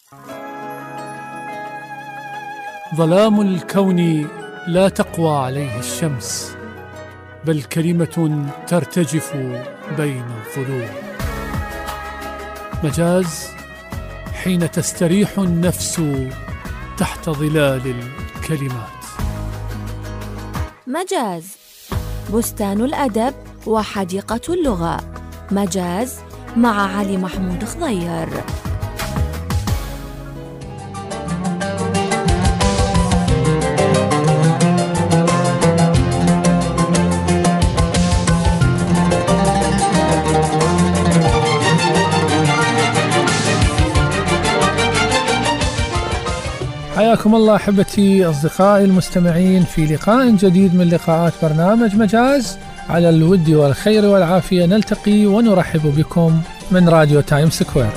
ظلام الكون لا تقوى عليه الشمس، بل كلمة ترتجف بين الظلوم. مجاز حين تستريح النفس تحت ظلال الكلمات. مجاز بستان الأدب وحديقة اللغة. مجاز مع علي محمود خضير. حياكم الله أحبتي أصدقائي المستمعين في لقاء جديد من لقاءات برنامج مجاز. على الود والخير والعافية نلتقي ونرحب بكم من راديو تايم سكوير.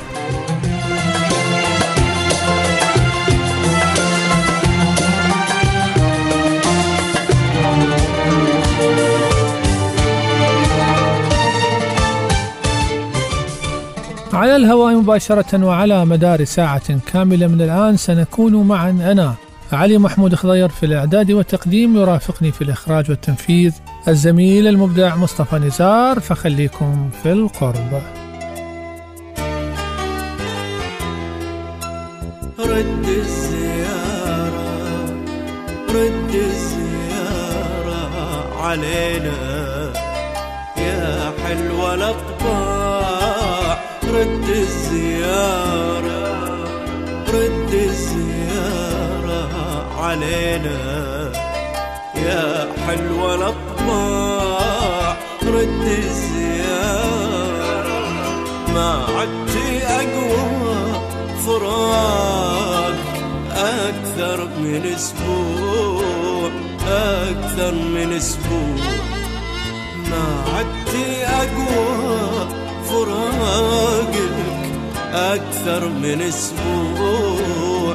على الهواء مباشرة وعلى مدار ساعة كاملة من الآن سنكون معا أنا علي محمود خضير في الإعداد والتقديم، يرافقني في الإخراج والتنفيذ الزميل المبدع مصطفى نزار، فخليكم في القرب. رد الزيارة علينا يا حلوة الأطباع. رد الزيارة علينا يا حلوة الأطباع. رد الزيارة ما عدتي أقوى فراق أكثر من أسبوع ما عدتي أقوى فراقك أكثر من أسبوع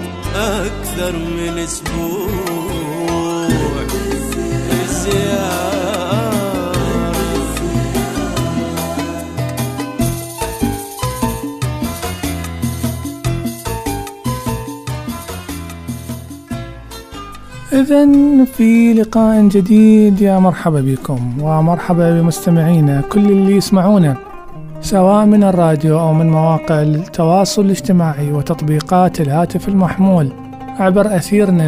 إذن في لقاء جديد يا مرحبا بكم ومرحبا بمستمعينا كل اللي يسمعونا سواء من الراديو أو من مواقع التواصل الاجتماعي وتطبيقات الهاتف المحمول عبر أثيرنا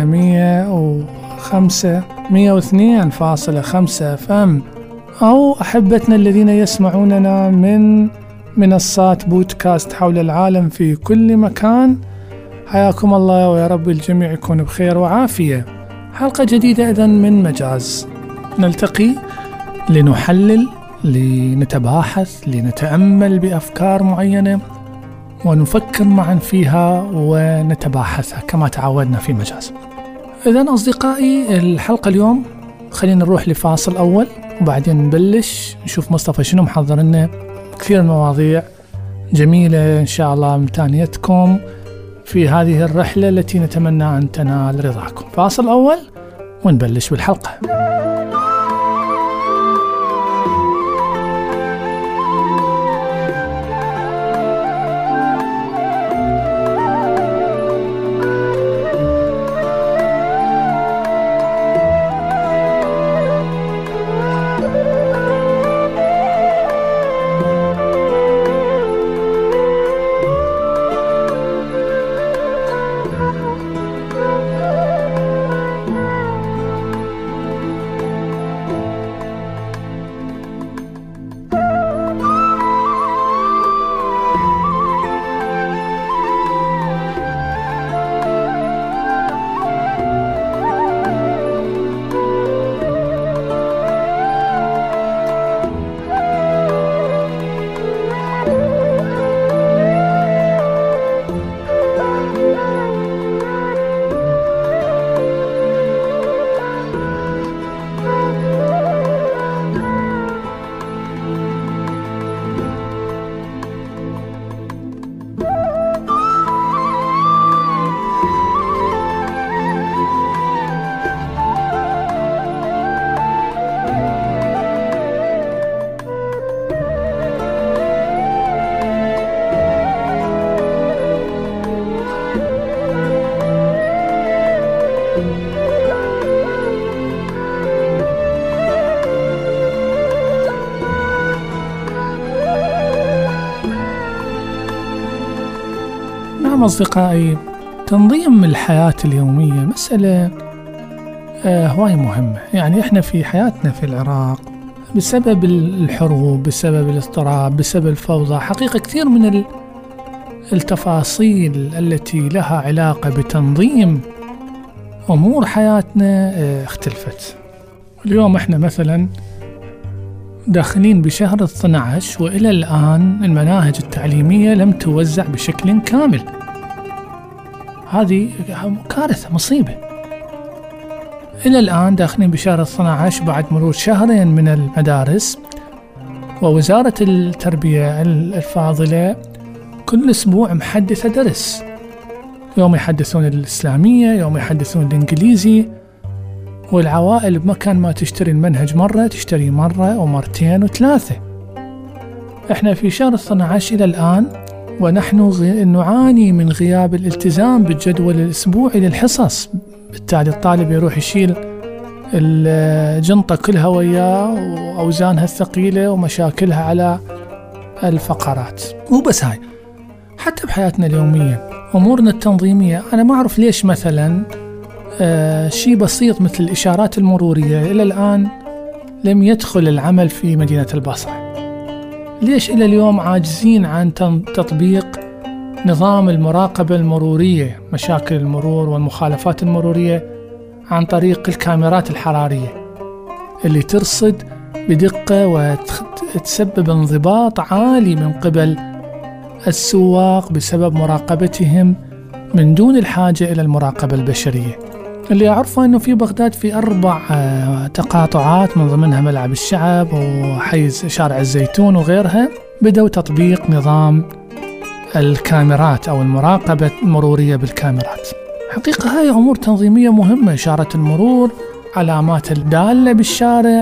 102.5 FM، أو أحبتنا الذين يسمعوننا من منصات بودكاست حول العالم في كل مكان. حياكم الله ويا رب الجميع يكون بخير وعافية. حلقة جديدة إذن من مجاز، نلتقي لنحلل، لنتباحث، لنتأمل بأفكار معينة ونفكر معا فيها ونتباحثها كما تعودنا في مجاز. إذن أصدقائي الحلقة اليوم خلينا نروح لفاصل أول وبعدين نبلش نشوف مصطفى شنو محضر لنا. كثير مواضيع جميلة إن شاء الله متانيتكم في هذه الرحلة التي نتمنى أن تنال رضاكم. فاصل أول ونبلش بالحلقة. نعم أصدقائي، تنظيم الحياة اليومية مسألة هواي مهمة. يعني إحنا في حياتنا في العراق بسبب الحروب، بسبب الاضطراب، بسبب الفوضى، حقيقة كثير من التفاصيل التي لها علاقة بتنظيم أمور حياتنا اختلفت. اليوم إحنا مثلا داخلين بشهر 12 وإلى الآن المناهج التعليمية لم توزع بشكل كامل. هذه كارثة، مصيبة. إلى الآن داخلين بشهر 12 بعد مرور شهرين من المدارس، ووزارة التربية الفاضلة كل أسبوع محدثة درس. يوم يحدثون الإسلامية، يوم يحدثون الإنجليزي، والعوائل بمكان ما تشتري المنهج مرة تشتري مرة ومرتين وثلاثة. إحنا في شهر 12 إلى الآن ونحن نعاني من غياب الالتزام بالجدول الأسبوعي للحصص. بالتالي الطالب يروح يشيل الجنطة كلها وياه وأوزانها الثقيلة ومشاكلها على الفقرات. مو بس هاي، حتى بحياتنا اليومية أمورنا التنظيمية، أنا ما أعرف ليش مثلا شيء بسيط مثل الإشارات المرورية إلى الآن لم يدخل العمل في مدينة البصرة. ليش إلى اليوم عاجزين عن تطبيق نظام المراقبة المرورية، مشاكل المرور والمخالفات المرورية عن طريق الكاميرات الحرارية اللي ترصد بدقة وتسبب انضباط عالي من قبل السواق بسبب مراقبتهم من دون الحاجة إلى المراقبة البشرية. اللي أعرفه أنه في بغداد في 4 تقاطعات من ضمنها ملعب الشعب وحيز شارع الزيتون وغيرها بدأوا تطبيق نظام الكاميرات أو المراقبة المرورية بالكاميرات. حقيقة هاي أمور تنظيمية مهمة، إشارة المرور، علامات الدالة بالشارع.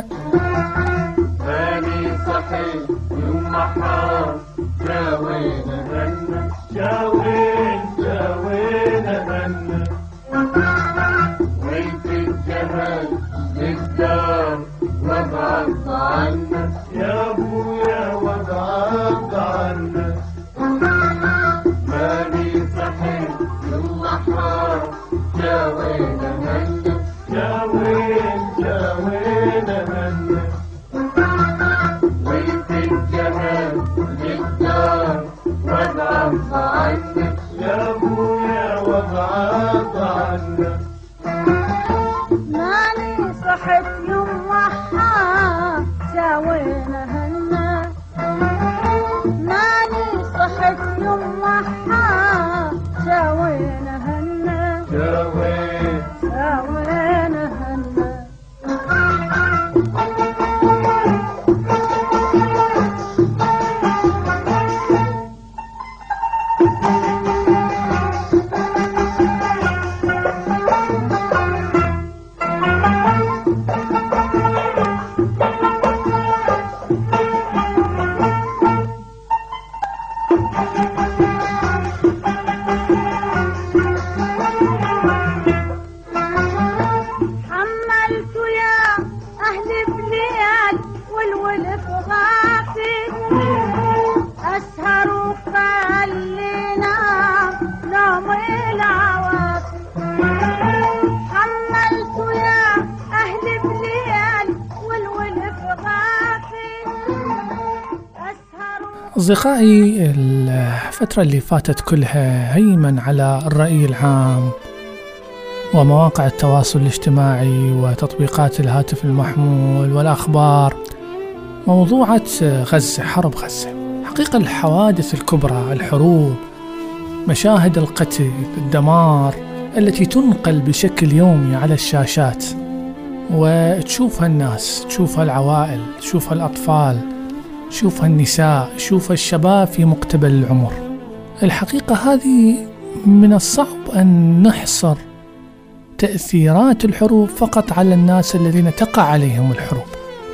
أصدقائي، الفترة اللي فاتت كلها هيمن على الرأي العام ومواقع التواصل الاجتماعي وتطبيقات الهاتف المحمول والأخبار موضوعة غزة، حرب غزة. حقيقة الحوادث الكبرى، الحروب، مشاهد القتل، الدمار التي تنقل بشكل يومي على الشاشات وتشوفها الناس، تشوفها العوائل، تشوفها الأطفال، شوفها النساء، شوفها الشباب في مقتبل العمر. الحقيقة هذه من الصعب أن نحصر تأثيرات الحروب فقط على الناس الذين تقع عليهم الحروب.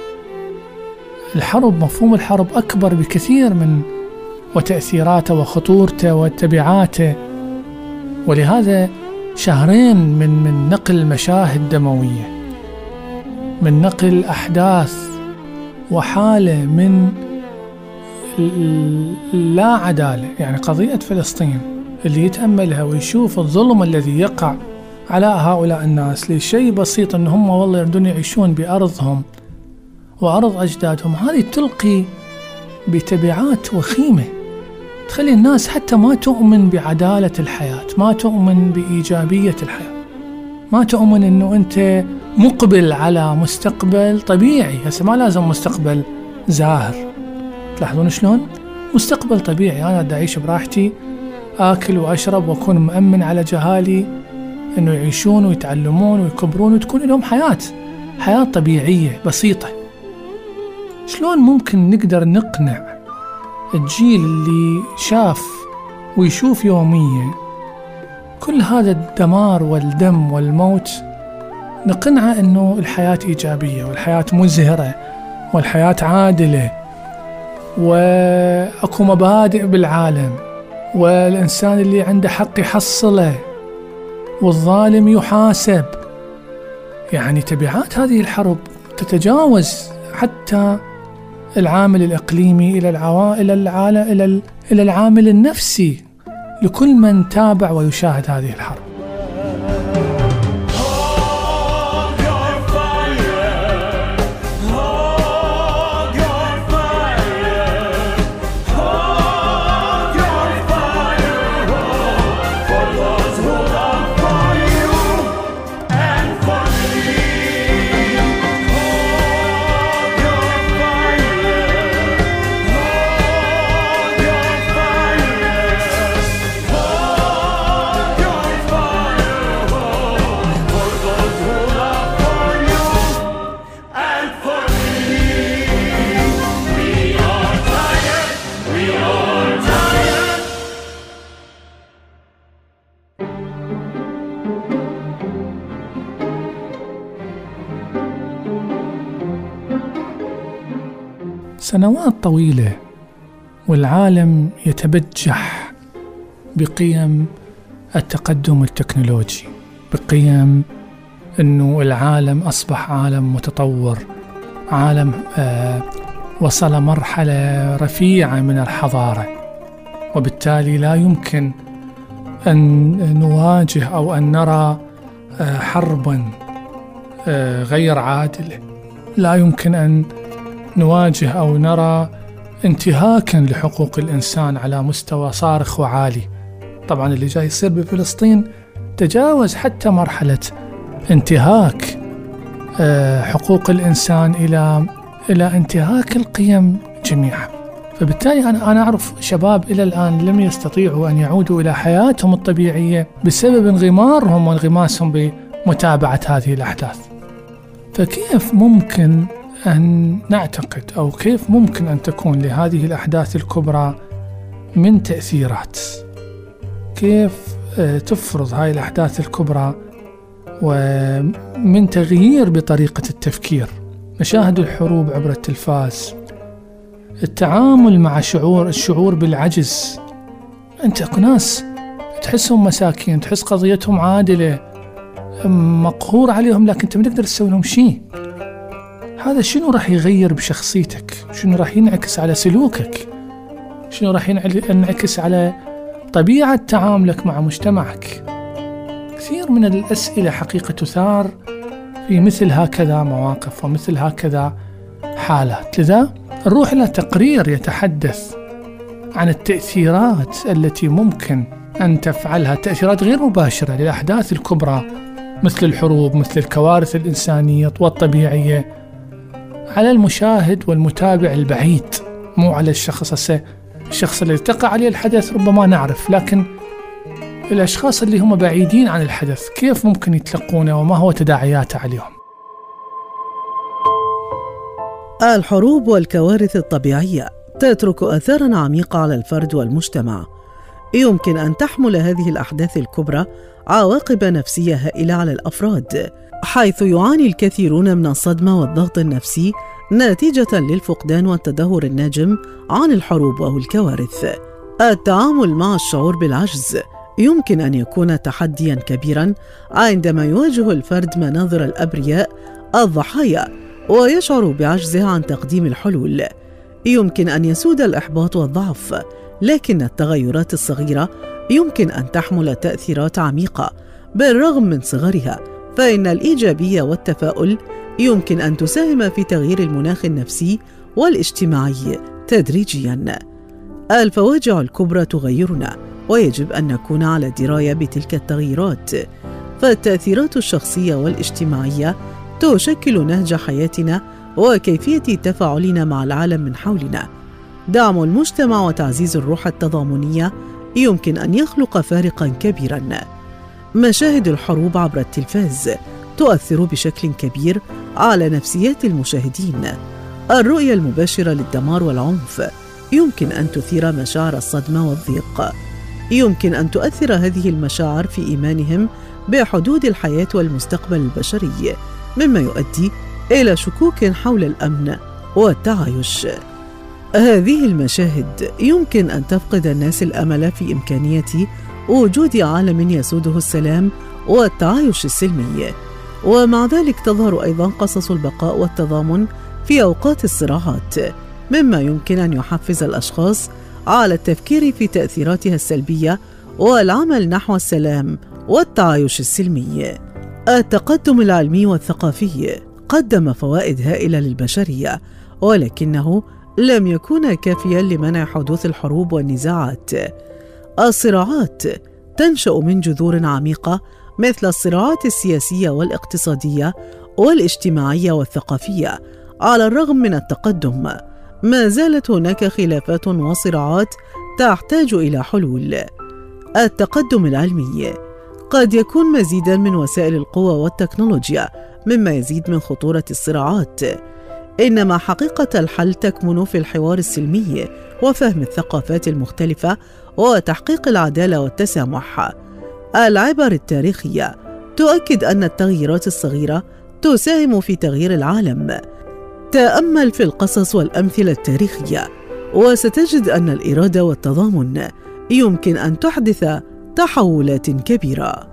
الحرب، مفهوم الحرب أكبر بكثير من وتأثيراته وخطورته وتبعاته، ولهذا شهرين من نقل مشاهد دموية، من نقل أحداث وحالة من لا عدالة. يعني قضية فلسطين اللي يتأملها ويشوف الظلم الذي يقع على هؤلاء الناس لشيء بسيط أن هم والله يردون يعيشون بأرضهم وأرض أجدادهم، هذه تلقي بتبعات وخيمة تخلي الناس حتى ما تؤمن بعدالة الحياة، ما تؤمن بإيجابية الحياة، ما تؤمن أنه أنت مقبل على مستقبل طبيعي. هسه ما لازم مستقبل زاهر، تلاحظون شلون؟ مستقبل طبيعي، أنا دا أعيش براحتي، آكل وأشرب وأكون مأمن على جهالي أنه يعيشون ويتعلمون ويكبرون وتكون لهم حياة طبيعية بسيطة. شلون ممكن نقدر نقنع الجيل اللي شاف ويشوف يوميا كل هذا الدمار والدم والموت، نقنعه أنه الحياة إيجابية والحياة مزهرة والحياة عادلة وأكو مبادئ بالعالم والإنسان اللي عنده حق يحصله والظالم يحاسب؟ يعني تبعات هذه الحرب تتجاوز حتى العامل الإقليمي إلى العامل النفسي لكل من تابع ويشاهد هذه الحرب. سنوات طويلة والعالم يتبجح بقيم التقدم التكنولوجي، بقيم أنه العالم أصبح عالم متطور، عالم وصل مرحلة رفيعة من الحضارة، وبالتالي لا يمكن أن نواجه أو أن نرى حربا غير عادلة، لا يمكن أن نواجه أو نرى انتهاكا لحقوق الإنسان على مستوى صارخ وعالي. طبعا اللي جاي يصير بفلسطين تجاوز حتى مرحلة انتهاك حقوق الإنسان إلى انتهاك القيم جميعا. فبالتالي أنا أعرف شباب إلى الآن لم يستطيعوا أن يعودوا إلى حياتهم الطبيعية بسبب انغمارهم وانغماسهم بمتابعة هذه الأحداث. فكيف ممكن أن نعتقد أو كيف ممكن أن تكون لهذه الأحداث الكبرى من تأثيرات؟ كيف تفرض هاي الأحداث الكبرى ومن تغيير بطريقة التفكير؟ مشاهد الحروب عبر التلفاز، التعامل مع الشعور بالعجز. أنت ناس تحسهم مساكين، تحس قضيتهم عادلة، مقهور عليهم، لكن أنت ما تقدر تسوي لهم شيء. هذا شنو راح يغير بشخصيتك؟ شنو راح ينعكس على سلوكك؟ شنو راح ينعكس على طبيعة تعاملك مع مجتمعك؟ كثير من الأسئلة حقيقة تثار في مثل هكذا مواقف ومثل هكذا حالات. لذا نروح إلى تقرير يتحدث عن التأثيرات التي ممكن أن تفعلها، تأثيرات غير مباشرة للأحداث الكبرى مثل الحروب، مثل الكوارث الإنسانية والطبيعية، على المشاهد والمتابع البعيد، مو على الشخص الذي تقع عليه الحدث ربما نعرف، لكن الأشخاص اللي هم بعيدين عن الحدث كيف ممكن يتلقونه وما هو تداعياته عليهم؟ الحروب والكوارث الطبيعية تترك أثاراً عميقة على الفرد والمجتمع. يمكن أن تحمل هذه الأحداث الكبرى عواقب نفسية هائلة على الأفراد، حيث يعاني الكثيرون من الصدمة والضغط النفسي نتيجة للفقدان والتدهور الناجم عن الحروب أو الكوارث. التعامل مع الشعور بالعجز يمكن أن يكون تحدياً كبيراً عندما يواجه الفرد مناظر الأبرياء الضحايا ويشعر بعجزه عن تقديم الحلول. يمكن أن يسود الإحباط والضعف، لكن التغيرات الصغيرة يمكن أن تحمل تأثيرات عميقة بالرغم من صغرها، فإن الإيجابية والتفاؤل يمكن أن تساهم في تغيير المناخ النفسي والاجتماعي تدريجياً. الفواجع الكبرى تغيرنا، ويجب أن نكون على دراية بتلك التغييرات، فالتأثيرات الشخصية والاجتماعية تشكل نهج حياتنا وكيفية تفاعلنا مع العالم من حولنا. دعم المجتمع وتعزيز الروح التضامنية يمكن أن يخلق فارقاً كبيراً. مشاهد الحروب عبر التلفاز تؤثر بشكل كبير على نفسيات المشاهدين. الرؤية المباشرة للدمار والعنف يمكن أن تثير مشاعر الصدمة والضيق. يمكن أن تؤثر هذه المشاعر في إيمانهم بحدود الحياة والمستقبل البشري، مما يؤدي إلى شكوك حول الأمن والتعايش. هذه المشاهد يمكن أن تفقد الناس الأمل في إمكانية وجود عالم يسوده السلام والتعايش السلمي، ومع ذلك تظهر أيضاً قصص البقاء والتضامن في أوقات الصراعات، مما يمكن أن يحفز الأشخاص على التفكير في تأثيراتها السلبية والعمل نحو السلام والتعايش السلمي. التقدم العلمي والثقافي قدم فوائد هائلة للبشرية، ولكنه لم يكن كافياً لمنع حدوث الحروب والنزاعات. الصراعات تنشأ من جذور عميقة مثل الصراعات السياسية والاقتصادية والاجتماعية والثقافية. على الرغم من التقدم، ما زالت هناك خلافات وصراعات تحتاج إلى حلول. التقدم العلمي قد يكون مزيداً من وسائل القوة والتكنولوجيا، مما يزيد من خطورة الصراعات. إنما حقيقة الحل تكمن في الحوار السلمي وفهم الثقافات المختلفة وتحقيق العدالة والتسامح. العبر التاريخية تؤكد أن التغييرات الصغيرة تساهم في تغيير العالم. تأمل في القصص والأمثلة التاريخية وستجد أن الإرادة والتضامن يمكن أن تحدث تحولات كبيرة.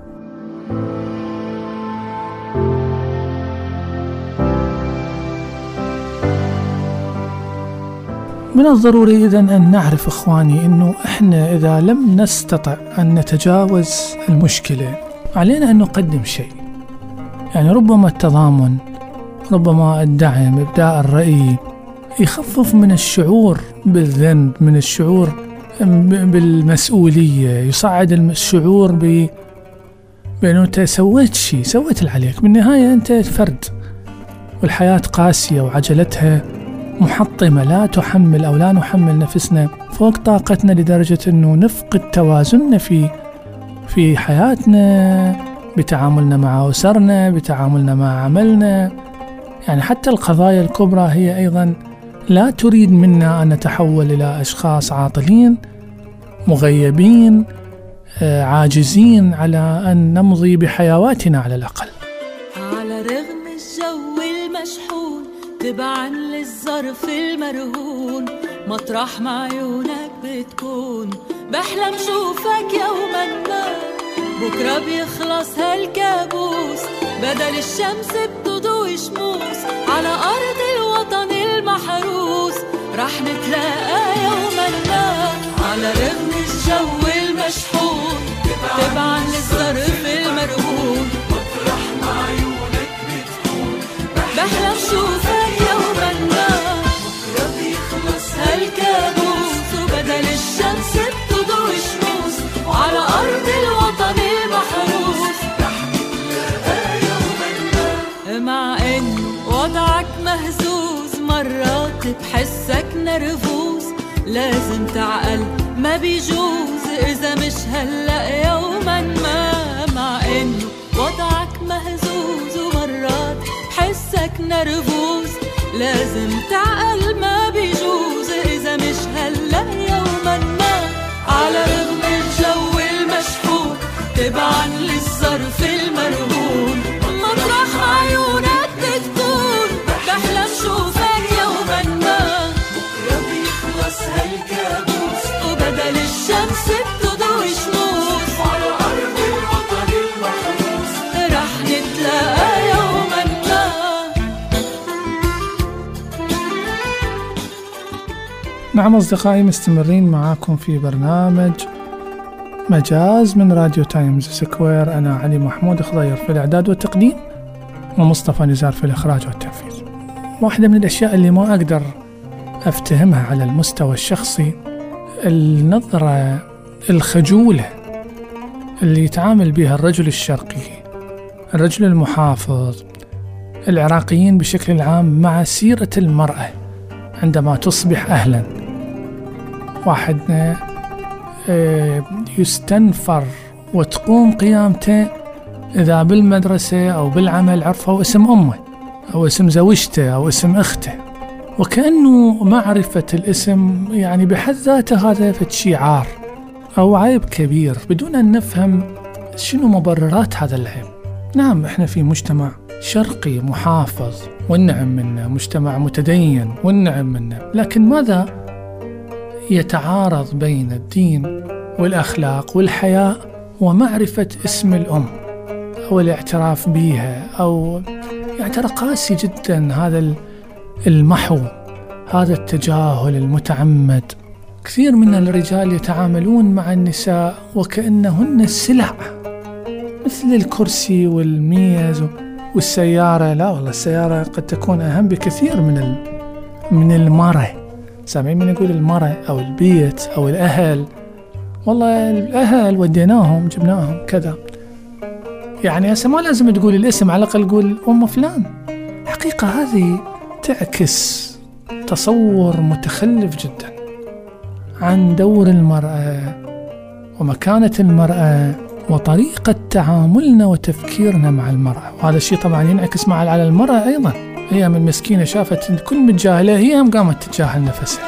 من الضروري إذن أن نعرف إخواني أنه إحنا إذا لم نستطع أن نتجاوز المشكلة علينا أن نقدم شيء، يعني ربما التضامن، ربما الدعم، إبداء الرأي يخفف من الشعور بالذنب، من الشعور بالمسؤولية، يصعد الشعور بأنه أنت سويت شيء، سويت اللي عليك. بالنهاية أنت فرد والحياة قاسية وعجلتها محطمة، لا تحمل أو لا نحمل نفسنا فوق طاقتنا لدرجة أنه نفقد توازننا في حياتنا، بتعاملنا مع أسرنا، بتعاملنا مع عملنا. يعني حتى القضايا الكبرى هي أيضا لا تريد منا أن نتحول إلى أشخاص عاطلين مغيبين عاجزين على أن نمضي بحيواتنا على الأقل. على رغم الجو المشحون تبعا للظرف المرهون، مطرح ما عيونك بتكون بحلم شوفك يوما ما. بكرة بيخلص هالكابوس، بدل الشمس بتضوي شموس على أرض الوطن المحروس، رح نتلاقى يوما ما. على رغم الجو المشحون تبعا للظرف المرهون، مطرح ما عيونك بتكون بحلم شوفك يوما ما. بكرة بيخلص هالكابوس، وبدل الشمس بتضوي شموس على أرض الوطن المحروس، رح نتلاقى يوما ما. مع إنه وضعك مهزوز، مرات بحسك نرفوز، لازم تعقل ما بيجوز إذا مش هلأ يوما ما. مع إنه وضعك مهزوز ومرات بحسك نرفوز، لازم تعقل ما بيجوز إذا مش هلأ يوما ما. على رغم الجو المشحون تبعا للظرف المرهون، مطرح عيونك بتكون بحلم شوفك يوما ما. بكرة بيخلص هالكابوس، وبدل الشمس بتضوي شموس على أرض الوطن المحروس، رح نتلاقى يوما ما. نعم أصدقائي، مستمرين معاكم في برنامج مجاز من راديو تايمز سكوير. أنا علي محمود خضير في الإعداد والتقديم، ومصطفى نزار في الإخراج والتنفيذ. واحدة من الأشياء اللي ما أقدر أفتهمها على المستوى الشخصي النظرة الخجولة اللي يتعامل بها الرجل الشرقي، الرجل المحافظ، العراقيين بشكل عام مع سيرة المرأة عندما تصبح أهلا. واحد يستنفر وتقوم قيامته إذا بالمدرسة أو بالعمل عرفوا اسم أمه أو اسم زوجته أو اسم أخته، وكأنه معرفة الاسم يعني بحد ذاته هذا شعار أو عيب كبير بدون أن نفهم شنو مبررات هذا العيب. نعم، إحنا في مجتمع شرقي محافظ والنعم منه، مجتمع متدين والنعم منه، لكن ماذا يتعارض بين الدين والأخلاق والحياء ومعرفة اسم الأم أو الاعتراف بها؟ أو يعني ترى قاسي جدا هذا المحو، هذا التجاهل المتعمد. كثير من الرجال يتعاملون مع النساء وكأنهن سلع، مثل الكرسي والميز والسيارة. لا والله، السيارة قد تكون أهم بكثير من المرأة. سامعين من يقول المرأة أو البيت أو الأهل؟ والله الأهل وديناهم جبناهم كذا، يعني هسه ما لازم تقول الاسم، على الأقل قول أم فلان. حقيقة هذه تعكس تصور متخلف جدا عن دور المرأة ومكانة المرأة وطريقة تعاملنا وتفكيرنا مع المرأة. وهذا الشيء طبعا ينعكس على المرأة أيضا. هي من مسكينة شافت الكل متجاهلة، هي هم قامت تتجاهل نفسها.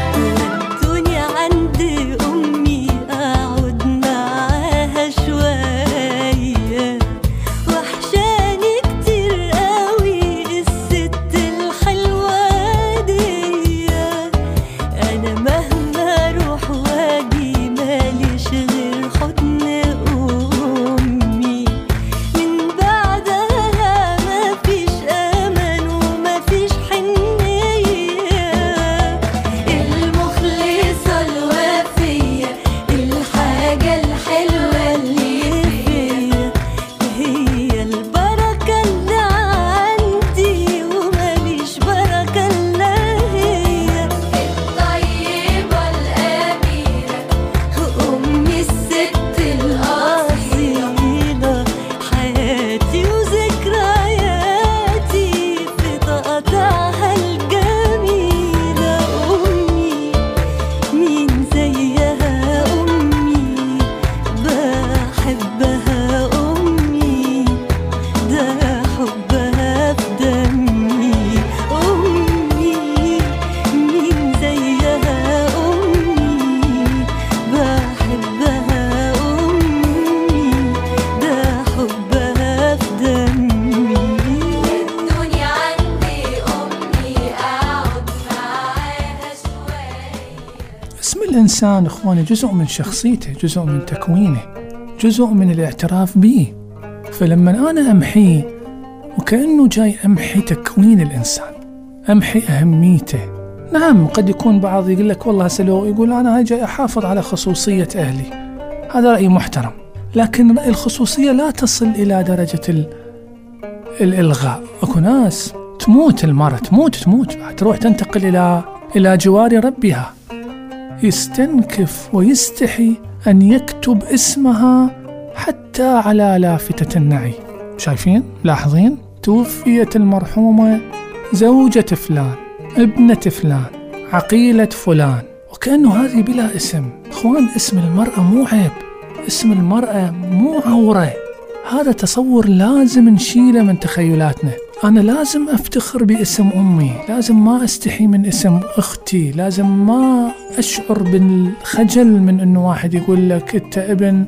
الإنسان إخواني جزء من شخصيته، جزء من تكوينه، جزء من الاعتراف به. فلما أنا أمحيه وكأنه جاي أمحي تكوين الإنسان، أمحي أهميته. نعم، قد يكون بعض يقول لك والله سلو، يقول أنا جاي أحافظ على خصوصية أهلي، هذا رأي محترم، لكن الخصوصية لا تصل إلى درجة الإلغاء. أكو ناس تموت، المرأة تموت تروح تنتقل إلى جوار ربها، يستنكف ويستحي أن يكتب اسمها حتى على لافتة النعي. شايفين؟ لاحظين؟ توفيت المرحومة زوجة فلان، ابنة فلان، عقيلة فلان، وكأنه هذه بلا اسم. اخوان، اسم المرأة مو عيب، اسم المرأة مو عورة. هذا تصور لازم نشيله من تخيلاتنا. أنا لازم أفتخر باسم أمي، لازم ما أستحي من اسم أختي، لازم ما أشعر بالخجل من أنه واحد يقول لك أنت ابن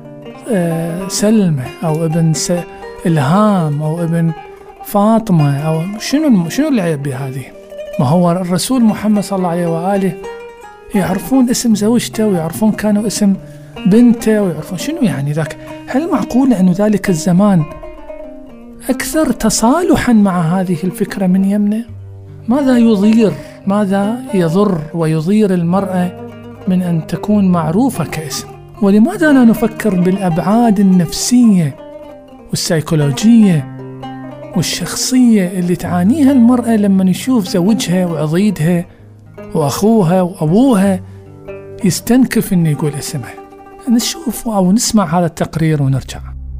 سلمى أو ابن إلهام أو ابن فاطمة أو شنو العيب بهذه؟ ما هو الرسول محمد صلى الله عليه وآله يعرفون اسم زوجته ويعرفون كانوا اسم بنته ويعرفون شنو يعني ذاك. هل معقول أنه ذلك الزمان أكثر تصالحا مع هذه الفكرة من يمنه؟ ماذا يضر ويضير المرأة من أن تكون معروفة كاسم؟ ولماذا لا نفكر بالأبعاد النفسية والسيكولوجية والشخصية اللي تعانيها المرأة لما نشوف زوجها وعضيدها وأخوها وأبوها يستنكف إنه يقول اسمها؟ نشوف أو نسمع هذا التقرير ونرجع.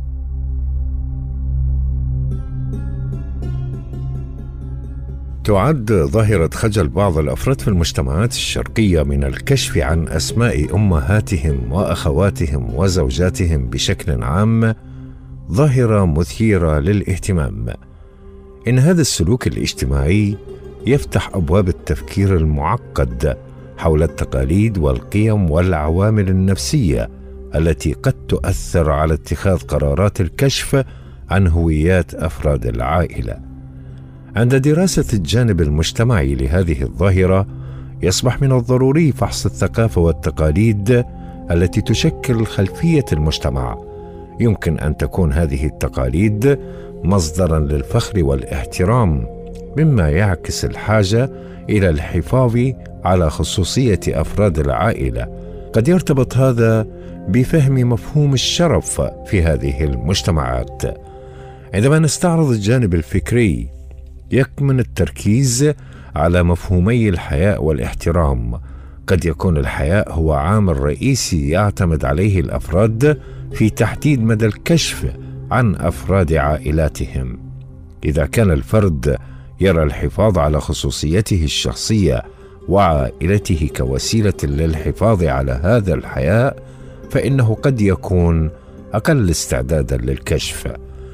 تعد ظاهرة خجل بعض الأفراد في المجتمعات الشرقية من الكشف عن أسماء أمهاتهم وأخواتهم وزوجاتهم بشكل عام ظاهرة مثيرة للاهتمام. إن هذا السلوك الاجتماعي يفتح أبواب التفكير المعقد حول التقاليد والقيم والعوامل النفسية التي قد تؤثر على اتخاذ قرارات الكشف عن هويات أفراد العائلة. عند دراسة الجانب المجتمعي لهذه الظاهرة، يصبح من الضروري فحص الثقافة والتقاليد التي تشكل خلفية المجتمع. يمكن أن تكون هذه التقاليد مصدراً للفخر والاحترام، مما يعكس الحاجة إلى الحفاظ على خصوصية أفراد العائلة. قد يرتبط هذا بفهم مفهوم الشرف في هذه المجتمعات. عندما نستعرض الجانب الفكري، يكمن التركيز على مفهومي الحياء والاحترام. قد يكون الحياء هو عامل رئيسي يعتمد عليه الأفراد في تحديد مدى الكشف عن أفراد عائلاتهم. إذا كان الفرد يرى الحفاظ على خصوصيته الشخصية وعائلته كوسيلة للحفاظ على هذا الحياء، فإنه قد يكون أقل استعدادا للكشف.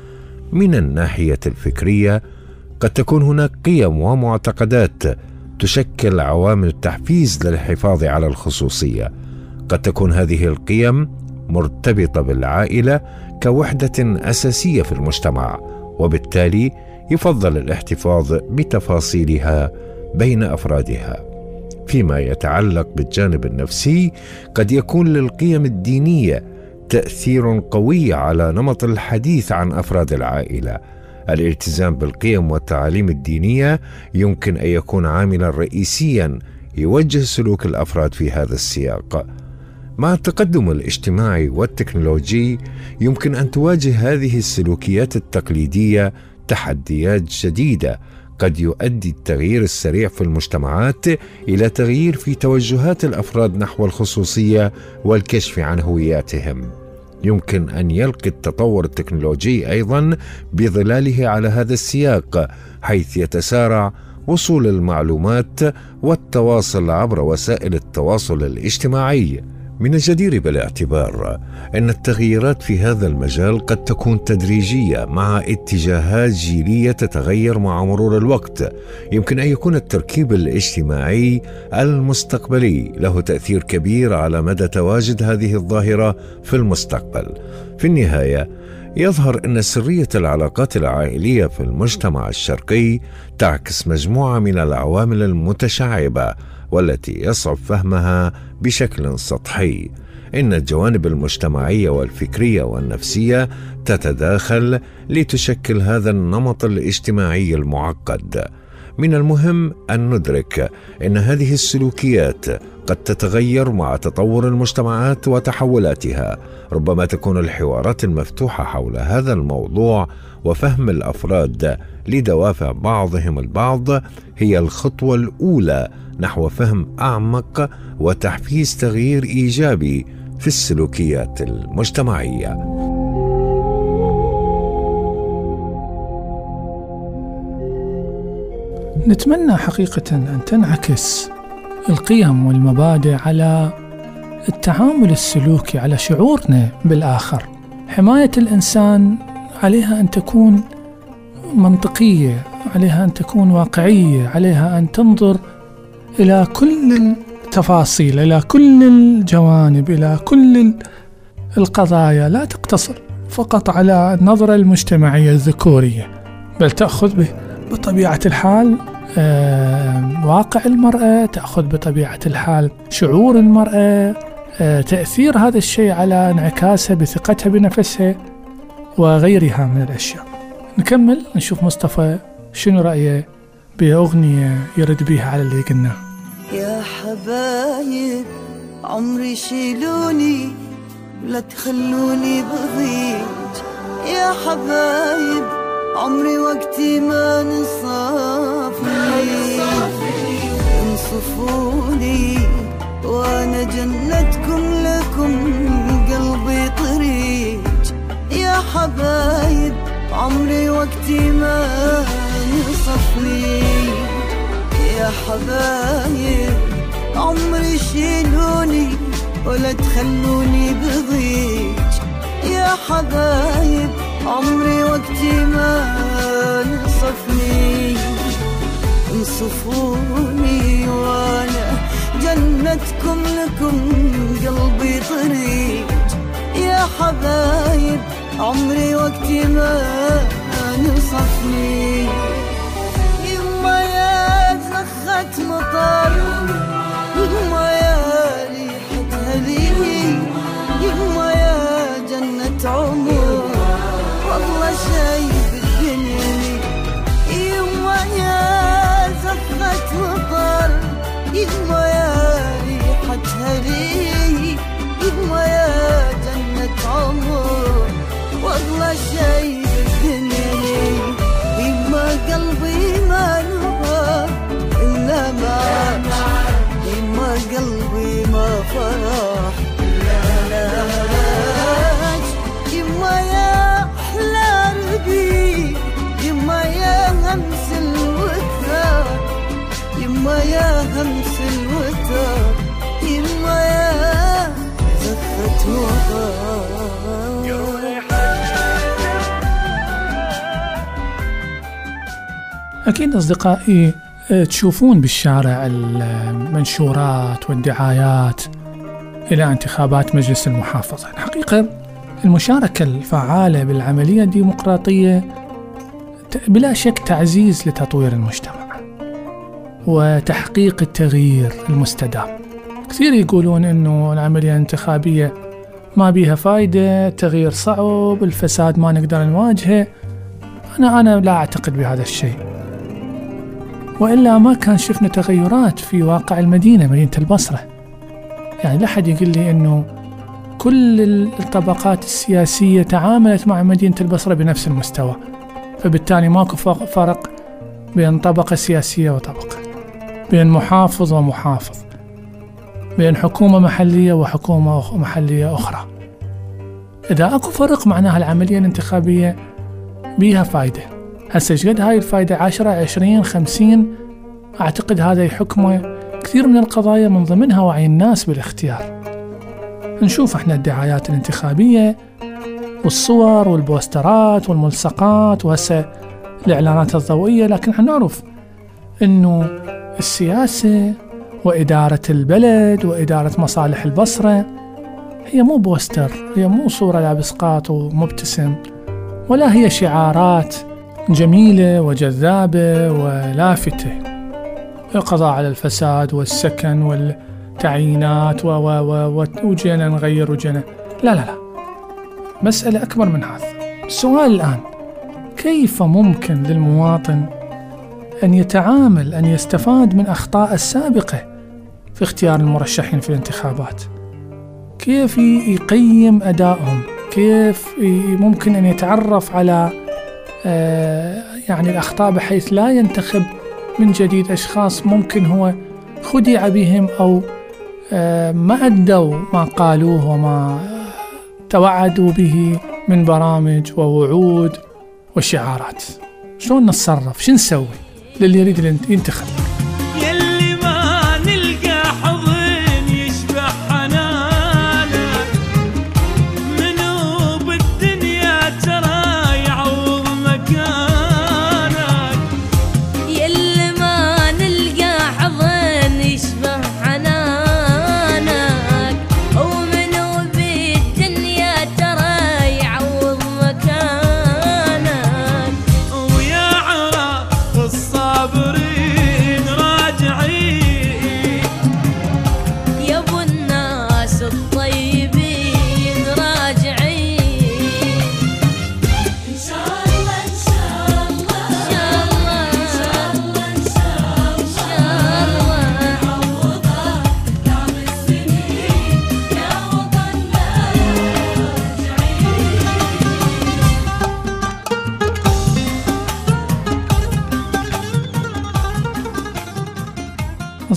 من الناحية الفكرية، قد تكون هناك قيم ومعتقدات تشكل عوامل تحفيز للحفاظ على الخصوصية. قد تكون هذه القيم مرتبطة بالعائلة كوحدة أساسية في المجتمع، وبالتالي يفضل الاحتفاظ بتفاصيلها بين أفرادها. فيما يتعلق بالجانب النفسي، قد يكون للقيم الدينية تأثير قوي على نمط الحديث عن أفراد العائلة. الالتزام بالقيم والتعاليم الدينية يمكن أن يكون عاملا رئيسيا يوجه سلوك الأفراد في هذا السياق. مع التقدم الاجتماعي والتكنولوجي، يمكن أن تواجه هذه السلوكيات التقليدية تحديات جديدة. قد يؤدي التغيير السريع في المجتمعات إلى تغيير في توجهات الأفراد نحو الخصوصية والكشف عن هوياتهم. يمكن أن يلقي التطور التكنولوجي أيضا بظلاله على هذا السياق، حيث يتسارع وصول المعلومات والتواصل عبر وسائل التواصل الاجتماعي. من الجدير بالاعتبار أن التغييرات في هذا المجال قد تكون تدريجية مع اتجاهات جيلية تتغير مع مرور الوقت. يمكن أن يكون التركيب الاجتماعي المستقبلي له تأثير كبير على مدى تواجد هذه الظاهرة في المستقبل. في النهاية، يظهر أن سرية العلاقات العائلية في المجتمع الشرقي تعكس مجموعة من العوامل المتشعبة والتي يصعب فهمها بشكل سطحي. إن الجوانب المجتمعية والفكرية والنفسية تتداخل لتشكل هذا النمط الاجتماعي المعقد. من المهم أن ندرك أن هذه السلوكيات قد تتغير مع تطور المجتمعات وتحولاتها. ربما تكون الحوارات المفتوحة حول هذا الموضوع وفهم الأفراد لدوافع بعضهم البعض هي الخطوة الأولى نحو فهم أعمق وتحفيز تغيير إيجابي في السلوكيات المجتمعية. نتمنى حقيقة أن تنعكس القيم والمبادئ على التعامل السلوكي، على شعورنا بالآخر. حماية الإنسان عليها أن تكون منطقية، عليها أن تكون واقعية، عليها أن تنظر إلى كل التفاصيل، إلى كل الجوانب، إلى كل القضايا، لا تقتصر فقط على النظرة المجتمعية الذكورية، بل تأخذ بطبيعة الحال واقع المرأة، تأخذ بطبيعة الحال شعور المرأة، تأثير هذا الشيء على انعكاسها بثقتها بنفسها وغيرها من الأشياء. نكمل نشوف مصطفى شنو رأيه بأغنية يرد بيها على اللي قلناه. يا حبايب عمري شيلوني لا تخلوني بضيج يا حبايب، عمري وقتي ما نصافني، انصفوني وانا جنتكم لكم قلبي طريق يا حبايب، عمري وقتي ما نصفني يا حبايب، عمري شيلوني ولا تخلوني بضيج يا حبايب، عمري وقتي ما نصفني، انصفوني وانا جنتكم لكم قلبي طريق يا حبايب، عمري وقتي ما نصفني. يما يا زخة مطر، يما يا ريحة هليل، يما يا جنة عمر والله شي بالدنيا، يما يا زخة مطر، يما يا ريحة هليل، يما يا جنة عمر والله شي بالدنيا، يما قلبي ما نبغى إلا معك، يما قلبي ما فرح إلا لك، يما يا أحلى ربيع، يما يا همس الوتر، يما يا همس الوتر، يما يا زفة وطر. أكيد أصدقائي تشوفون بالشارع المنشورات والدعايات إلى انتخابات مجلس المحافظة. الحقيقة المشاركة الفعالة بالعملية الديمقراطية بلا شك تعزيز لتطوير المجتمع وتحقيق التغيير المستدام. كثير يقولون إنه العملية الانتخابية ما بيها فايدة، التغيير صعب، الفساد ما نقدر نواجهه. أنا لا أعتقد بهذا الشيء، وإلا ما كان شفنا تغيرات في واقع المدينة، مدينة البصرة. يعني لا أحد يقول لي إنه كل الطبقات السياسية تعاملت مع مدينة البصرة بنفس المستوى، فبالتالي ماكو فرق بين طبقة سياسية وطبقة، بين محافظ ومحافظ، بين حكومة محلية وحكومة محلية أخرى. إذا أكو فرق معناها العملية الانتخابية بيها فايدة. هسه شقد هاي الفايدة 10 20 50 أعتقد هذا يحكمه كثير من القضايا، من ضمنها وعي الناس بالاختيار. نشوف احنا الدعايات الانتخابية والصور والبوسترات والملصقات وهسه الإعلانات الضوئية، لكن حنعرف إنه السياسة وإدارة البلد وإدارة مصالح البصرة هي مو بوستر، هي مو صورة لابس قاط ومبتسم، ولا هي شعارات جميلة وجذابة ولافتة. القضاء على الفساد والسكن والتعيينات وجينا نغير وجينا، لا، مسألة أكبر من هذا. السؤال الآن، كيف ممكن للمواطن أن يتعامل، أن يستفاد من أخطاء السابقة في اختيار المرشحين في الانتخابات؟ كيف يقيم أدائهم؟ كيف ممكن أن يتعرف على يعني الأخطاء بحيث لا ينتخب من جديد أشخاص ممكن هو خدع بهم أو ما أدوا ما قالوه وما توعدوا به من برامج ووعود وشعارات؟ شلون نتصرف؟ شو نسوي للي يريد ينتخب؟ يلي ما نلقى حضن يشبه حنانك، منو بالدنيا ترى يعوض مكانك، يلي ما نلقى حضن يشبه حنانك، ومنو بالدنيا ترى يعوض مكانك، ويا عرا الصابرين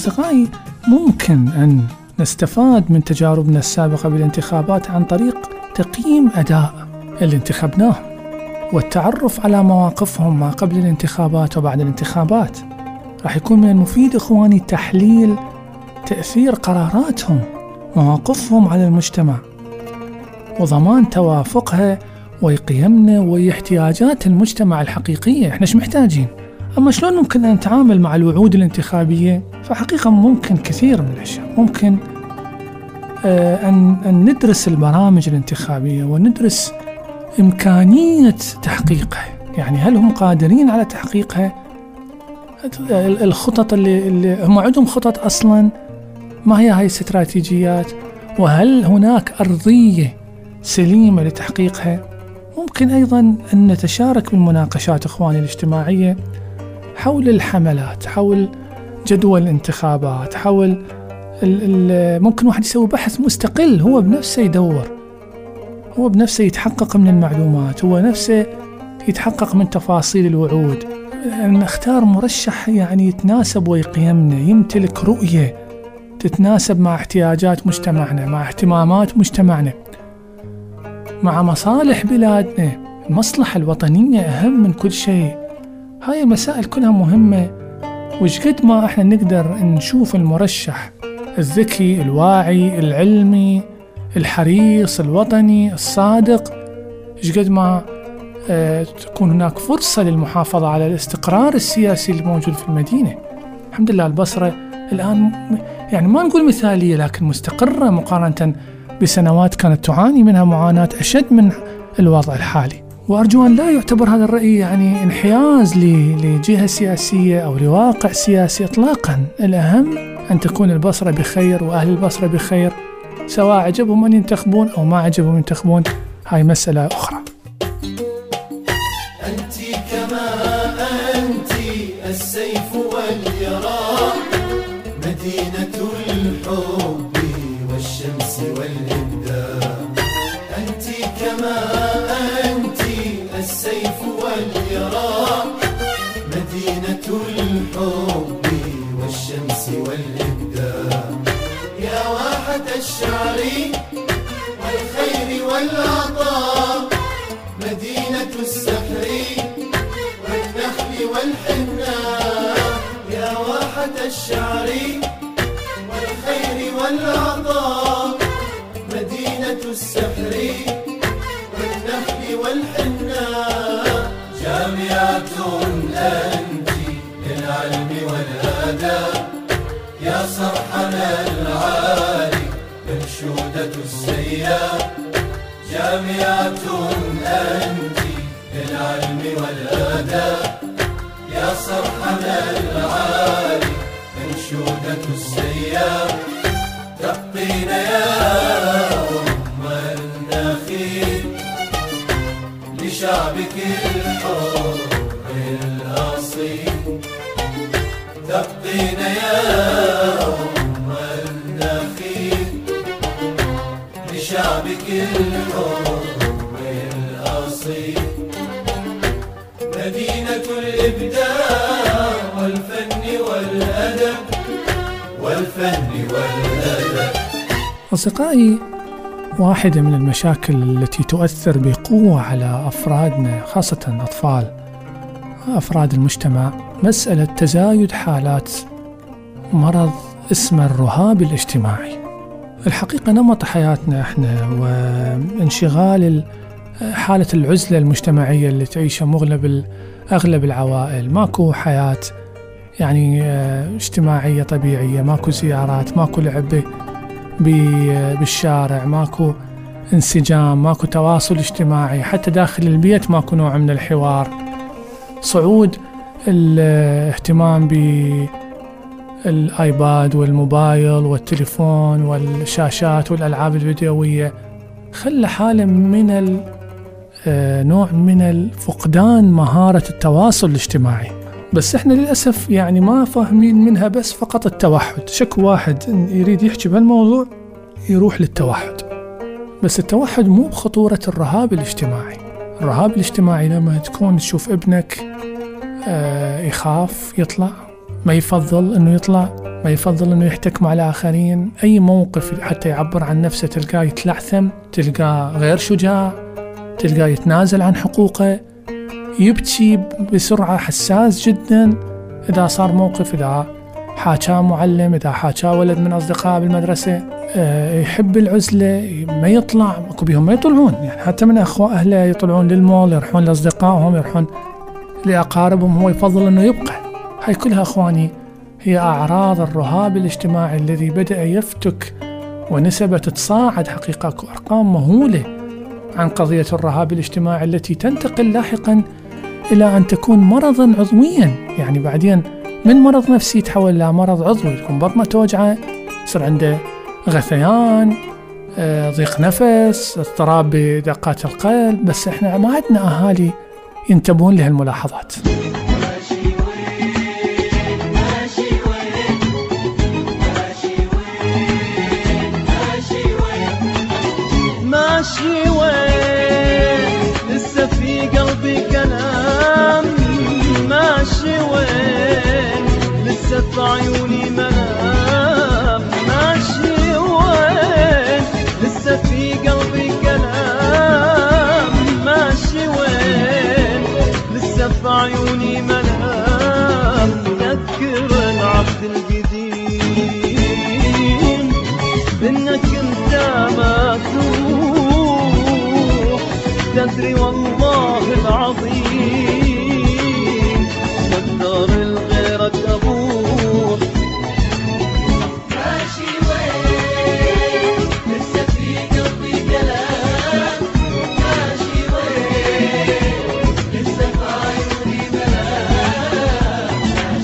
أصدقائي، ممكن أن نستفاد من تجاربنا السابقة بالانتخابات عن طريق تقييم أداء اللي انتخبناه والتعرف على مواقفهم ما قبل الانتخابات وبعد الانتخابات. راح يكون من المفيد إخواني تحليل تأثير قراراتهم، مواقفهم على المجتمع، وضمان توافقها وقيمنا واحتياجات المجتمع الحقيقية. احنا شو محتاجين؟ أما شلون ممكن أن نتعامل مع الوعود الانتخابية؟ فحقيقة ممكن كثير من الأشياء. ممكن أن ندرس البرامج الانتخابية وندرس إمكانية تحقيقها، يعني هل هم قادرين على تحقيقها؟ الخطط اللي هم عندهم خطط أصلا، ما هي هاي الاستراتيجيات؟ وهل هناك أرضية سليمة لتحقيقها؟ ممكن أيضا أن نتشارك بالمناقشات إخواني الاجتماعية حول الحملات، حول جدول الانتخابات، حول ممكن واحد يسوي بحث مستقل، هو بنفسه يدور، هو بنفسه يتحقق من المعلومات، هو نفسه يتحقق من تفاصيل الوعود. نختار مرشح يعني يتناسب ويقيمنا، يمتلك رؤية تتناسب مع احتياجات مجتمعنا، مع اهتمامات مجتمعنا، مع مصالح بلادنا. المصلحة الوطنية أهم من كل شيء. هاي المسائل كلها مهمة، وش قد ما احنا نقدر نشوف المرشح الذكي الواعي العلمي الحريص الوطني الصادق، ايش قد ما تكون هناك فرصة للمحافظة على الاستقرار السياسي الموجود في المدينة. الحمد لله البصرة الآن يعني ما نقول مثالية، لكن مستقرة مقارنة بسنوات كانت تعاني منها معاناة أشد من الوضع الحالي. وأرجو أن لا يعتبر هذا الرأي يعني انحياز لجهة سياسية أو لواقع سياسي إطلاقا. الأهم أن تكون البصرة بخير وأهل البصرة بخير، سواء عجبهم أن ينتخبون أو ما عجبهم ينتخبون، هاي مسألة أخرى. أنت كما أنت السيف واليراء، مدينة الحب والشمس والإبداع. أنت كما أنت السيف واليراء، مدينة الحب والشمس والإبداع. يا واحة الشعر والخير والعطاء، مدينة السحر والنخل والحناء. يا واحة الشعر والخير والعطاء، مدينة السحر والنخل والحناء. جامعة أنت للعلم والآداب، يا صرحنا العالي منشودة السياب. جامعة أنت للعلم والآداب، يا صرحنا العالي منشودة السياب. تبقين يا أم النخيل لشعبك الحر الأصيل. تبقين يا أم النخيل لشعبك الحر الأصيل. مدينة الإبداع والفن والأدب، والفن والأدب. أصدقائي، واحدة من المشاكل التي تؤثر بقوة على أفرادنا خاصة أطفال أفراد المجتمع مسألة تزايد حالات مرض اسمه الرهاب الاجتماعي. الحقيقة نمط حياتنا احنا وانشغال حالة العزلة المجتمعية اللي تعيشها أغلب العوائل، ماكو حياة يعني اجتماعية طبيعية، ماكو زيارات، ماكو لعب بالشارع، ماكو انسجام، ماكو تواصل اجتماعي، حتى داخل البيت ماكو نوع من الحوار. صعود الاهتمام بالآيباد والموبايل والتليفون والشاشات والألعاب الفيديوية خلى حالة من نوع من الفقدان مهارة التواصل الاجتماعي. بس احنا للأسف يعني ما فاهمين منها، بس فقط التوحد. شك واحد يريد يحكي بهالموضوع يروح للتوحد، بس التوحد مو بخطورة الرهاب الاجتماعي. الرهاب الاجتماعي لما تكون تشوف ابنك يخاف يطلع، ما يفضل انه يطلع، ما يفضل أنه يحتك مع الآخرين. أي موقف حتى يعبر عن نفسه تلقاه يتلعثم، تلقاه غير شجاع، تلقاه يتنازل عن حقوقه، يبكي بسرعة، حساس جدا إذا صار موقف، إذا حاكاه معلم، إذا حاكاه ولد من أصدقائه بالمدرسة. يحب العزلة، ما يطلع، أكو بيهم ما يطلعون، يعني حتى من أهله يطلعون للمول، يروحون لأصدقائهم، يروحون لأقاربهم، هو يفضل أنه يبقى. هاي كلها أخواني هي أعراض الرهاب الاجتماعي الذي بدأ يفتك ونسبة تتصاعد حقيقة، أرقام مهولة عن قضية الرهاب الاجتماعي التي تنتقل لاحقا إلى أن تكون مرضا عضويا، يعني بعدين من مرض نفسي يتحول إلى مرض عضوي، يكون بطنه توجعه، يصير عنده غثيان، ضيق نفس، اضطراب بدقات القلب. بس احنا ما عندنا أهالي ينتبهون لهالملاحظات. ماشي وين لسه في قلبي كلام، ماشي وين لسه في عيوني منام، ماشي وين لسه في قلبي كلام، ماشي وين لسه في عيوني منام. ذكر العهد القديم انك انت ما تروح، تدري والله العظيم قدر الغيرك ابوح. ماشي وين لسه في قلبي كلام، ماشي وين لسه في عيوني ملام،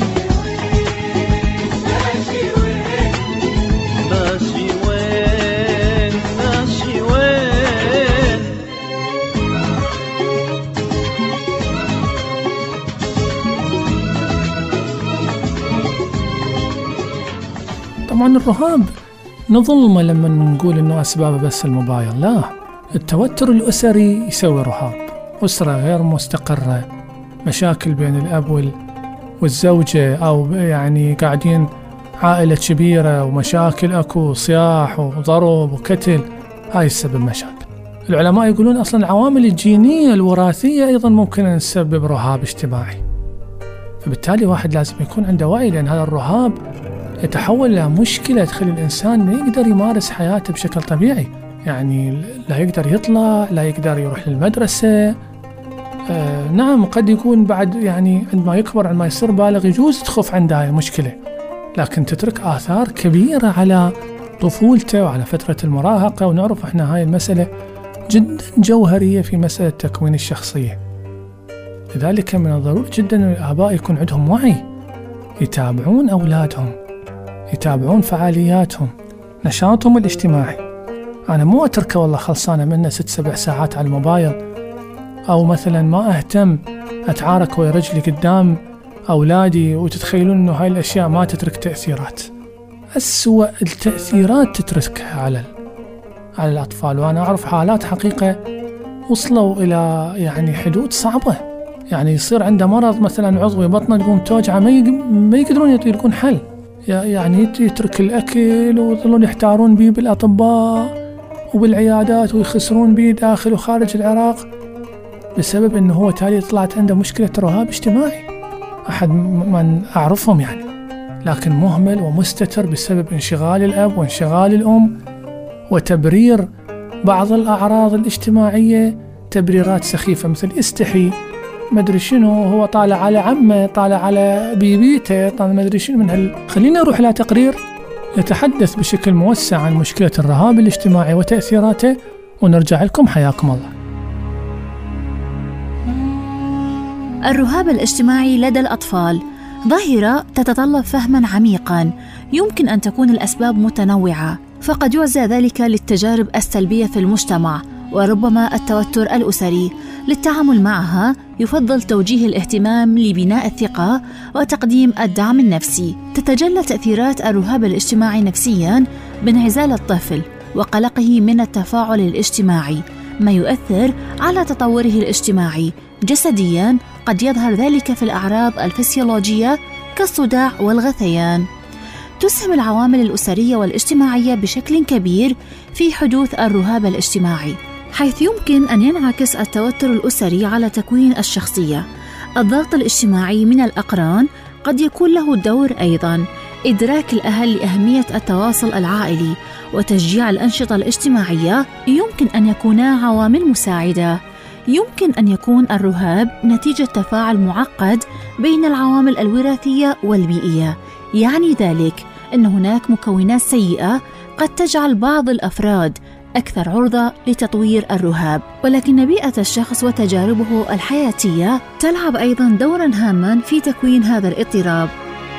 ماشي وين ماشي وين ماشي وين. طبعا الرهاب نظلمه لما نقول إنه أسبابه بس الموبايل، لا، التوتر الأسري يسوي رهاب، أسرة غير مستقرة، مشاكل بين الأب والزوجة، أو يعني قاعدين عائلة كبيرة ومشاكل، أكو صياح وضرب وقتل، هاي السبب مشاكل. العلماء يقولون أصلا العوامل الجينية الوراثية أيضا ممكن أن تسبب رهاب اجتماعي، فبالتالي واحد لازم يكون عنده وعي، لأن هذا الرهاب يتحول إلى مشكلة تخلي الإنسان ما يقدر يمارس حياته بشكل طبيعي، يعني لا يقدر يطلع، لا يقدر يروح للمدرسة. نعم قد يكون بعد يعني عندما يكبر، عندما يصير بالغ، يجوز تخف عنده هاي المشكلة، لكن تترك آثار كبيرة على طفولته وعلى فترة المراهقة. ونعرف احنا هاي المسألة جدا جوهرية في مسألة تكوين الشخصية، لذلك من الضروري جدا أن الآباء يكون عندهم وعي، يتابعون أولادهم، يتابعون فعالياتهم، نشاطهم الاجتماعي. أنا مو أتركه والله خلصانة منه 6-7 ساعات على الموبايل، أو مثلا ما أهتم أتعارك ويا رجلي قدام أولادي، وتتخيلون أنه هاي الأشياء ما تترك تأثيرات. أسوأ التأثيرات تتركها على الأطفال. وأنا أعرف حالات حقيقة وصلوا إلى يعني حدود صعبة، يعني يصير عنده مرض مثلا عضوي، بطنه تقوم توجعه، ما يقدرون يلقون حل، يعني يترك الأكل ويظلون يحتارون به بالأطباء وبالعيادات، ويخسرون به داخل وخارج العراق، بسبب أنه هو تالي طلعت عنده مشكلة رهاب اجتماعي. أحد من أعرفهم يعني، لكن مهمل ومستتر بسبب انشغال الأب وانشغال الأم، وتبرير بعض الأعراض الاجتماعية تبريرات سخيفة، مثل يستحي، مدري شنو، هو طالع على عمه، طالع على بيبيته، طالع مدري شنو من خلينا نروح إلى تقرير يتحدث بشكل موسع عن مشكلة الرهاب الاجتماعي وتأثيراته، ونرجع لكم. حياكم الله. الرهاب الاجتماعي لدى الأطفال ظاهرة تتطلب فهما عميقا، يمكن أن تكون الأسباب متنوعة، فقد يعزى ذلك للتجارب السلبية في المجتمع، وربما التوتر الأسري. للتعامل معها يفضل توجيه الاهتمام لبناء الثقة وتقديم الدعم النفسي. تتجلى تأثيرات الرهاب الاجتماعي نفسيا بانعزال الطفل وقلقه من التفاعل الاجتماعي، ما يؤثر على تطوره الاجتماعي. جسديا قد يظهر ذلك في الأعراض الفسيولوجية كالصداع والغثيان. تسهم العوامل الأسرية والاجتماعية بشكل كبير في حدوث الرهاب الاجتماعي، حيث يمكن أن ينعكس التوتر الأسري على تكوين الشخصية. الضغط الاجتماعي من الأقران قد يكون له دور أيضاً. إدراك الأهل لأهمية التواصل العائلي وتشجيع الأنشطة الاجتماعية يمكن أن يكونا عوامل مساعدة. يمكن أن يكون الرهاب نتيجة تفاعل معقد بين العوامل الوراثية والبيئية، يعني ذلك أن هناك مكونات سيئة قد تجعل بعض الأفراد أكثر عرضة لتطوير الرهاب، ولكن بيئة الشخص وتجاربه الحياتية تلعب أيضاً دوراً هاماً في تكوين هذا الاضطراب.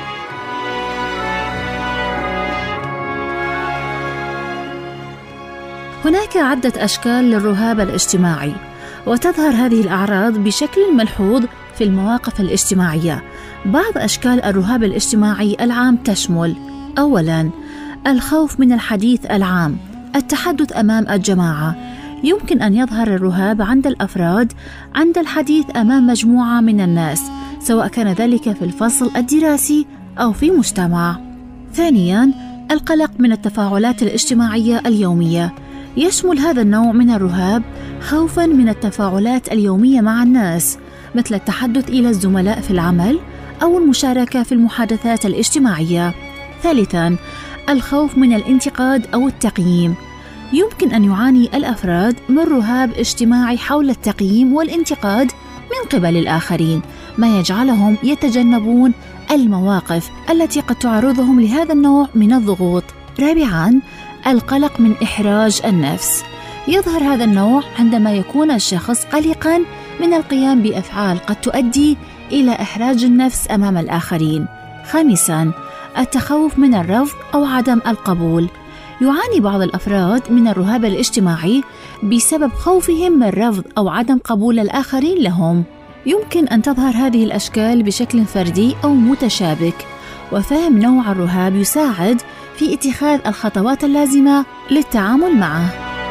هناك عدة أشكال للرهاب الاجتماعي، وتظهر هذه الأعراض بشكل ملحوظ في المواقف الاجتماعية. بعض أشكال الرهاب الاجتماعي العام تشمل: أولاً، الخوف من الحديث العام، التحدث أمام الجماعة. يمكن أن يظهر الرهاب عند الأفراد عند الحديث أمام مجموعة من الناس، سواء كان ذلك في الفصل الدراسي أو في مجتمع. ثانياً، القلق من التفاعلات الاجتماعية اليومية. يشمل هذا النوع من الرهاب خوفاً من التفاعلات اليومية مع الناس، مثل التحدث إلى الزملاء في العمل أو المشاركة في المحادثات الاجتماعية. ثالثاً، الخوف من الانتقاد أو التقييم. يمكن أن يعاني الأفراد من رهاب اجتماعي حول التقييم والانتقاد من قبل الآخرين، ما يجعلهم يتجنبون المواقف التي قد تعرضهم لهذا النوع من الضغوط. رابعاً، القلق من إحراج النفس. يظهر هذا النوع عندما يكون الشخص قلقاً من القيام بأفعال قد تؤدي إلى إحراج النفس أمام الآخرين. خامساً، التخوف من الرفض أو عدم القبول. يعاني بعض الأفراد من الرهاب الاجتماعي بسبب خوفهم من رفض أو عدم قبول الآخرين لهم. يمكن أن تظهر هذه الأشكال بشكل فردي أو متشابك، وفهم نوع الرهاب يساعد في اتخاذ الخطوات اللازمة للتعامل معه.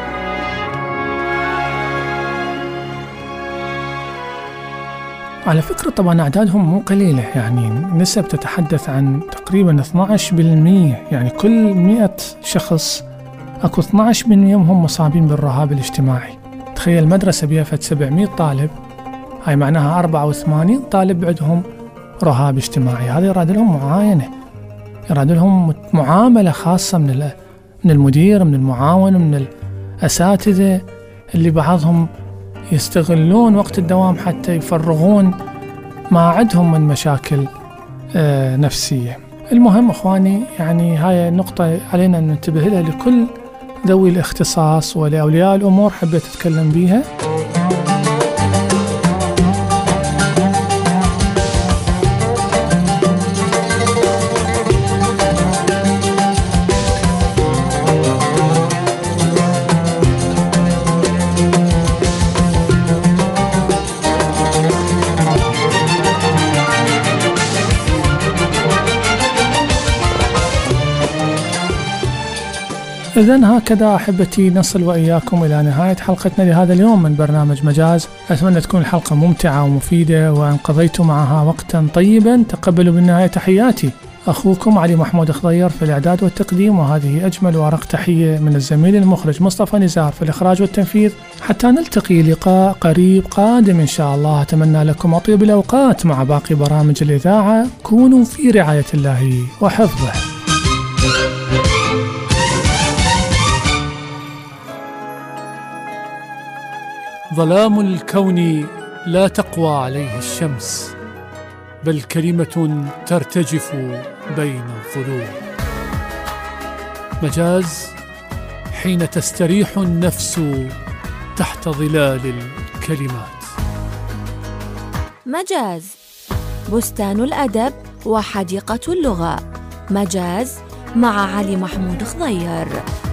على فكرة طبعا أعدادهم مو قليلة، يعني نسب تتحدث عن تقريبا 12%، يعني كل 100 شخص أكو 12 منهم هم مصابين بالرهاب الاجتماعي. تخيل مدرسة بيها فد 700 طالب، هاي معناها 84 طالب عندهم رهاب اجتماعي. هذا يراد لهم معاينة، يراد لهم معاملة خاصة من المدير، من المعاون، من الأساتذة، اللي بعضهم يستغلون وقت الدوام حتى يفرغون ما عندهم من مشاكل نفسية. المهم أخواني، يعني هاي النقطة علينا أن ننتبه لها لكل ذوي الاختصاص ولأولياء الأمور. حبيت أتكلم بيها. إذن هكذا أحبتي نصل وإياكم إلى نهاية حلقتنا لهذا اليوم من برنامج مجاز. أتمنى تكون الحلقة ممتعة ومفيدة وأن قضيتم معها وقتا طيبا. تقبلوا بالنهاية تحياتي، أخوكم علي محمود خضير في الإعداد والتقديم، وهذه أجمل وأرق تحية من الزميل المخرج مصطفى نزار في الإخراج والتنفيذ. حتى نلتقي لقاء قريب قادم إن شاء الله. أتمنى لكم أطيب الأوقات مع باقي برامج الإذاعة. كونوا في رعاية الله وحفظه. ظلام الكون لا تقوى عليه الشمس، بل كلمة ترتجف بين الظلوم. مجاز حين تستريح النفس تحت ظلال الكلمات. مجاز، بستان الأدب وحديقة اللغة. مجاز مع علي محمود خضير.